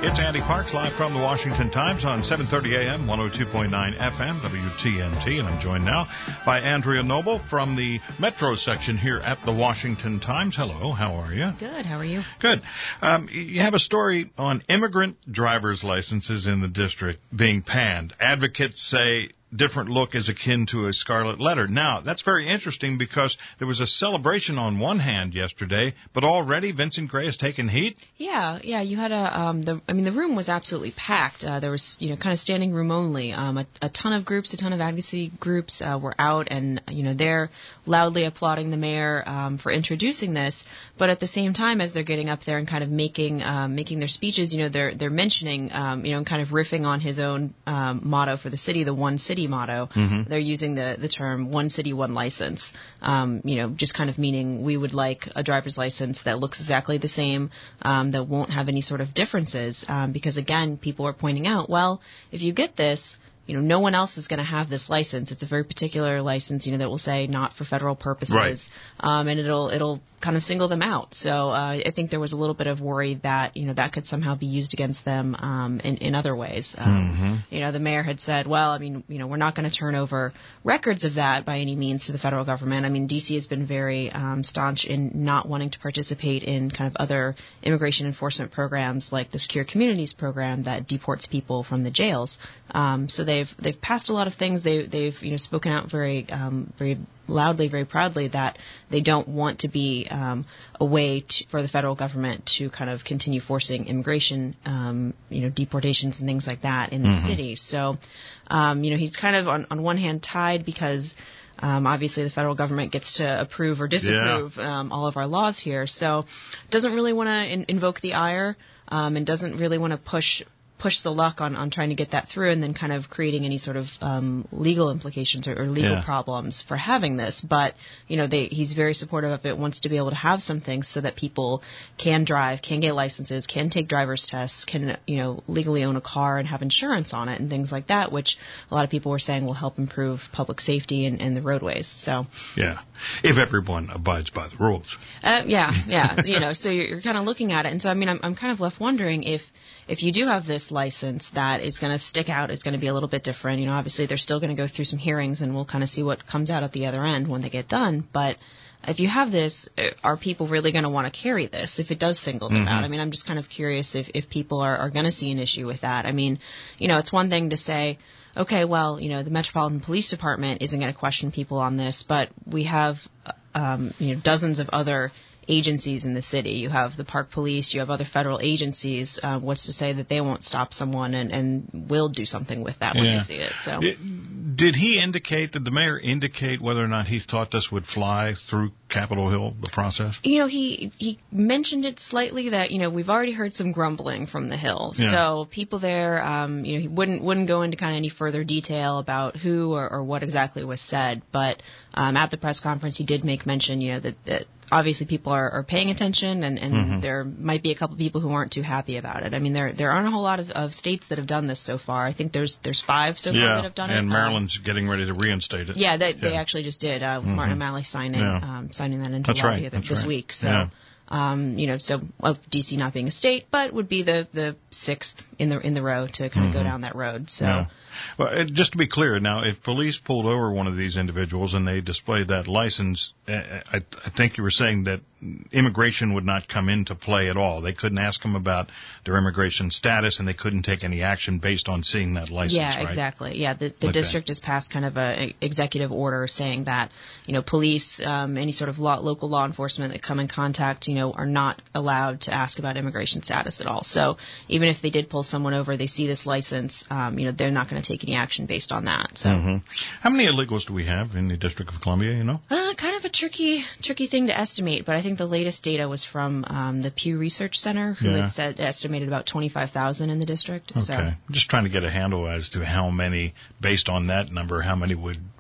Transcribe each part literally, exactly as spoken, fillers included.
It's Andy Parks live from the Washington Times on seven thirty a m, one oh two point nine F M, W T N T. And I'm joined now by Andrea Noble from the Metro section here at the Washington Times. Hello, how are you? Good, how are you? Good. Um, you have a story on immigrant driver's licenses in the district being panned. Advocates say different look is akin to a scarlet letter. Now, that's very interesting because there was a celebration on one hand yesterday, but already Vincent Gray has taken heat? Yeah, yeah, you had a, um, the, I mean, the room was absolutely packed. Uh, there was, you know, kind of standing room only. Um, a, a ton of groups, a ton of advocacy groups uh, were out and, you know, they're loudly applauding the mayor um, for introducing this. But at the same time, as they're getting up there and kind of making um, making their speeches, you know, they're they're mentioning, um, you know, and kind of riffing on his own um, motto for the city, the One City motto. Mm-hmm. They're using the, the term one city, one license, um, you know, just kind of meaning we would like a driver's license that looks exactly the same, um, that won't have any sort of differences, um, because, again, people are pointing out, well, if you get this, you know, no one else is going to have this license. It's a very particular license, you know, that will say not for federal purposes, right. um, and it'll it'll kind of single them out. So uh, I think there was a little bit of worry that, you know, that could somehow be used against them um, in, in other ways. Um, mm-hmm. You know, the mayor had said, well, I mean, you know, we're not going to turn over records of that by any means to the federal government. I mean, D C has been very um, staunch in not wanting to participate in kind of other immigration enforcement programs like the Secure Communities program that deports people from the jails. Um, so they've they've passed a lot of things. They, they've you know spoken out very um, very loudly, very proudly that they don't want to be um, a way to, for the federal government to kind of continue forcing immigration, um, you know, deportations and things like that in the mm-hmm. city. So, um, you know, he's kind of on, on one hand tied because Um, obviously, the federal government gets to approve or disapprove yeah. um, all of our laws here. So doesn't really want to in- invoke the ire um, and doesn't really want to push push the luck on, on trying to get that through and then kind of creating any sort of um, legal implications or, or legal yeah. problems for having this. But, you know, they, he's very supportive of it, wants to be able to have some things so that people can drive, can get licenses, can take driver's tests, can, you know, legally own a car and have insurance on it and things like that, which a lot of people were saying will help improve public safety and, and the roadways. So yeah, if everyone abides by the rules. Uh, yeah, yeah, you know, so you're, you're kind of looking at it. And so, I mean, I'm, I'm kind of left wondering if If you do have this license that is going to stick out, it's going to be a little bit different. You know, obviously they're still going to go through some hearings and we'll kind of see what comes out at the other end when they get done. But if you have this, are people really going to want to carry this if it does single them mm-hmm. out? I mean, I'm just kind of curious if, if people are, are going to see an issue with that. I mean, you know, it's one thing to say, okay, well, you know, the Metropolitan Police Department isn't going to question people on this, but we have, um, you know, dozens of other agencies in the city. You have the Park Police, you have other federal agencies. Uh, what's to say that they won't stop someone and, and will do something with that when yeah. they see it? So, did, did he indicate, did the mayor indicate whether or not he thought this would fly through Capitol Hill, the process? You know, he he mentioned it slightly that, you know, we've already heard some grumbling from the Hill. Yeah. So people there, um, you know, he wouldn't wouldn't go into kind of any further detail about who or, or what exactly was said. But um, at the press conference, he did make mention, you know, that, that obviously people are, are paying attention and, and mm-hmm. there might be a couple people who aren't too happy about it. I mean, there there aren't a whole lot of, of states that have done this so far. I think there's there's five so yeah, far that have done and it. And Maryland's um, getting ready to reinstate it. Yeah, they, yeah. they actually just did. Uh, mm-hmm. Martin O'Malley signing yeah. um, signing that into That's law right. the other, That's this right. week. So. Yeah. Um, you know, so of D C not being a state, but would be the, the sixth in the in the row to kind of mm-hmm. go down that road. So, yeah. Well, uh, just to be clear, now, if police pulled over one of these individuals and they displayed that license, uh, I, I think you were saying that immigration would not come into play at all. They couldn't ask them about their immigration status, and they couldn't take any action based on seeing that license. Yeah, right? exactly. Yeah, the, the like district that. has passed kind of a, a executive order saying that, you know, police, um, any sort of law, local law enforcement that come in contact, you know, are not allowed to ask about immigration status at all. So even if they did pull someone over, they see this license, um, you know, they're not going to take any action based on that. So, mm-hmm. How many illegals do we have in the District of Columbia? You know, uh, kind of a tricky, tricky thing to estimate. But I think the latest data was from um, the Pew Research Center, who yeah. had said estimated about twenty-five thousand in the district. Okay, so. I'm just trying to get a handle as to how many, based on that number, how many would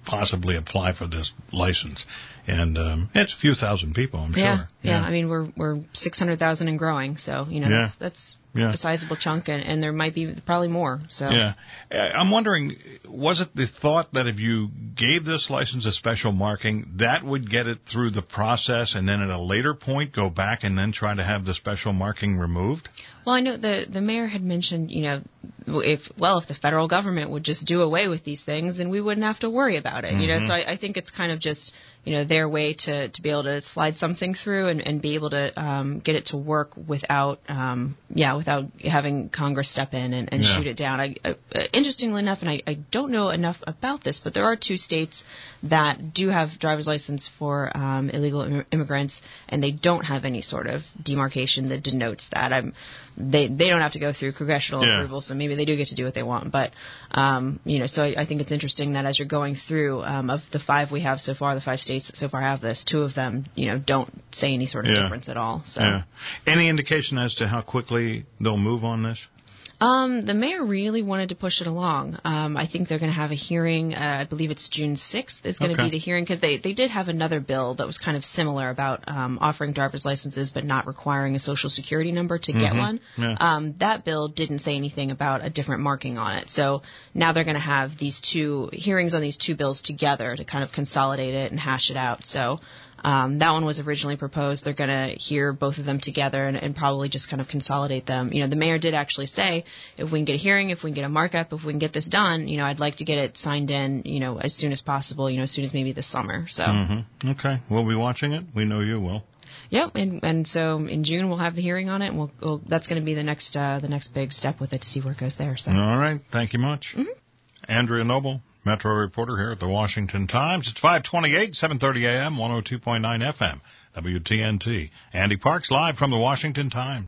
possibly apply for this license. And um, it's a few thousand people, I'm yeah, sure. Yeah, yeah. I mean, we're we're six hundred thousand and growing, so, you know, yeah. that's, that's yeah. a sizable chunk, and, and there might be probably more. So Yeah. I'm wondering, was it the thought that if you gave this license a special marking, that would get it through the process, and then at a later point go back and then try to have the special marking removed? Well, I know the the mayor had mentioned, you know, if well, if the federal government would just do away with these things, then we wouldn't have to worry about it. Mm-hmm. You know, so I, I think it's kind of just, you know, their way to, to be able to slide something through and, and be able to um, get it to work without, um, yeah, without having Congress step in and, and yeah. shoot it down. I, I, interestingly enough, and I, I don't know enough about this, but there are two states that do have driver's license for um, illegal Im- immigrants, and they don't have any sort of demarcation that denotes that. I'm They they don't have to go through congressional yeah. approval, so maybe they do get to do what they want. But um, you know, so I, I think it's interesting that as you're going through, um, of the five we have so far, the five states that so far have this, two of them, you know, don't say any sort of yeah. difference at all. So, yeah. Any indication as to how quickly they'll move on this? Um, the mayor really wanted to push it along. Um, I think they're going to have a hearing. Uh, I believe it's June sixth is going to okay. be the hearing, because they, they did have another bill that was kind of similar about um, offering driver's licenses but not requiring a social security number to get mm-hmm. one. Yeah. Um, that bill didn't say anything about a different marking on it. So now they're going to have these two hearings on these two bills together to kind of consolidate it and hash it out. So Um, that one was originally proposed. They're going to hear both of them together and, and probably just kind of consolidate them. You know, the mayor did actually say, if we can get a hearing, if we can get a markup, if we can get this done, you know, I'd like to get it signed in, you know, as soon as possible, you know, as soon as maybe this summer. So. Mm-hmm. Okay. We'll be watching it. We know you will. Yep. And, and so in June we'll have the hearing on it, and we'll, we'll that's going to be the next, uh, the next big step with it to see where it goes there. So. All right. Thank you much. Mm-hmm. Andrea Noble, Metro reporter here at the Washington Times. It's five twenty-eight, seven thirty a.m., one oh two point nine F M, W T N T. Andy Parks live from the Washington Times.